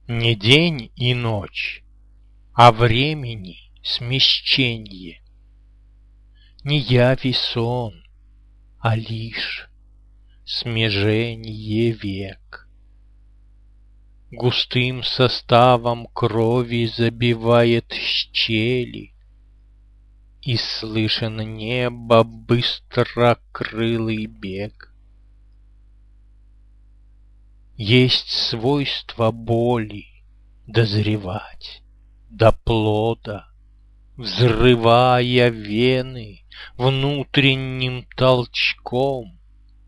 Не день и ночь, а времени смещенье. Не явь и сон, а лишь смеженье век. Густым составом крови забивает щели, и слышен неба быстрокрылый бег. Есть свойство боли дозревать до плода, взрывая вены внутренним толчком.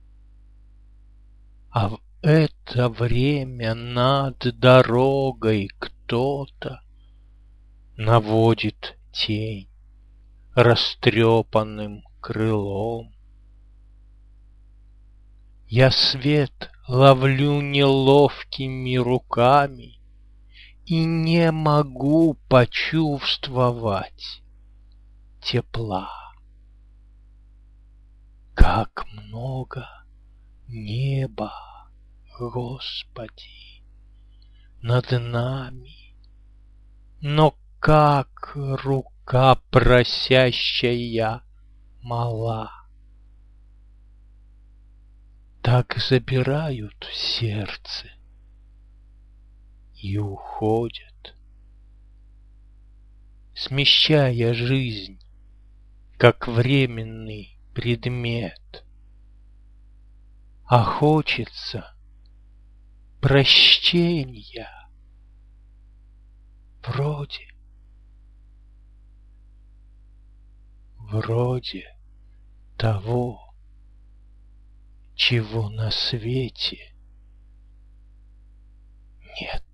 А в это время над дорогой кто-то наводит тень растрепанным крылом. Я свет ловлю неловкими руками и не могу почувствовать тепла. Как много неба, Господи, над нами, но как рука просящая мала. Так забирают сердце и уходят, смещая жизнь, как временный предмет. А хочется прощения вроде того, чего на свете нет.